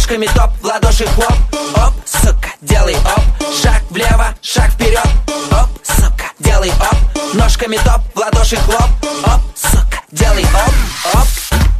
Ножками топ, в ладоши хлоп. Оп, сука, делай оп. Шаг влево, шаг вперед. Оп, сука, делай оп. Ножками топ, в ладоши хлоп. Оп, сука, делай оп, оп.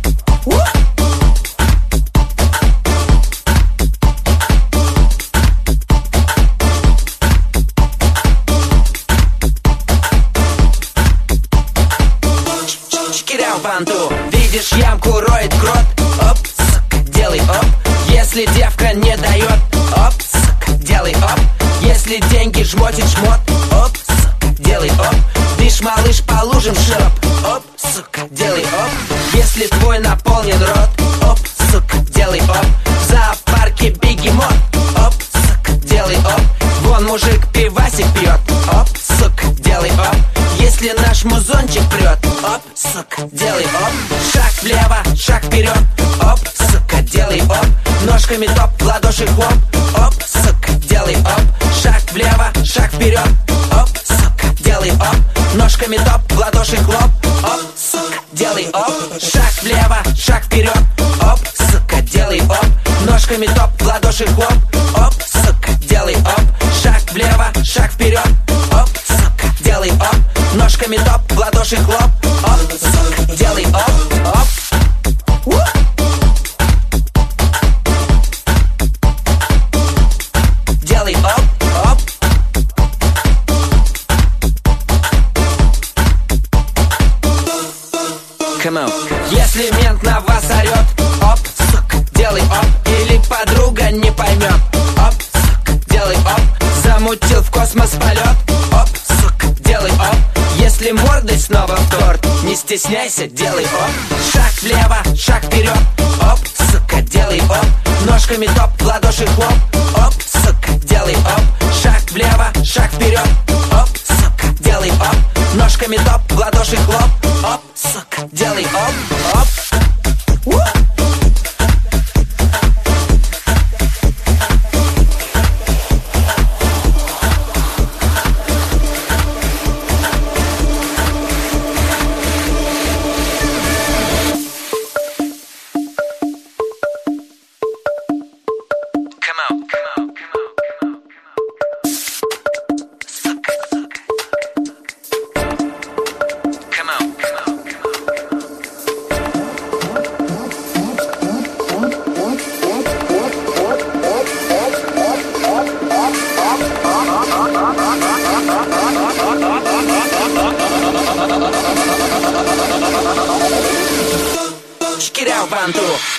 Банту. Видишь ямку, роет крот. Оп, сука, делай оп. Если девка не дает, оп, сука, делай оп. Если деньги жмотит жмот, оп, сука, делай оп. Дышь, малыш, по лужам широп. Оп, сука, делай оп. Если твой наполнен рот, оп, сука, делай оп. В зоопарке бегемот, оп, сука, делай оп. Вон мужик пивасик пьет, оп, сука, делай оп. Если наш музончик прет, оп, сука, делай оп. Шаг влево, шаг вперед, оп, сука, делай оп. Ножками топ, в ладоши хлоп, оп, сука, делай оп. Шаг влево, шаг вперед, оп, сука, делай оп. Ножками топ, в ладоши хлоп, оп, сука, делай оп. Шаг влево, шаг вперед, оп, сука, делай оп. Ножками топ, в ладоши хлоп, оп, сука, делай оп. Шаг влево, шаг вперед, оп, сука, делай оп. Ножками топ, в ладоши хлоп, оп, сука, делай оп, оп. Делай оп, оп. Come on. Если мент на вас орет, оп, сука, делай оп. Или подруга не поймет, оп, сука, делай оп. Замутил в космос полет, оп, сука, делай оп. Если мордой снова в торт, не стесняйся, делай оп. Шаг влево, шаг вперед, оп, сука, делай оп. Ножками топ, в ладоши хлоп, оп, сука, делай оп. Шаг влево, шаг вперед, оп, сука, делай оп. Ножками топ, в ладоши хлоп, оп, сука, делай оп, оп. Банту.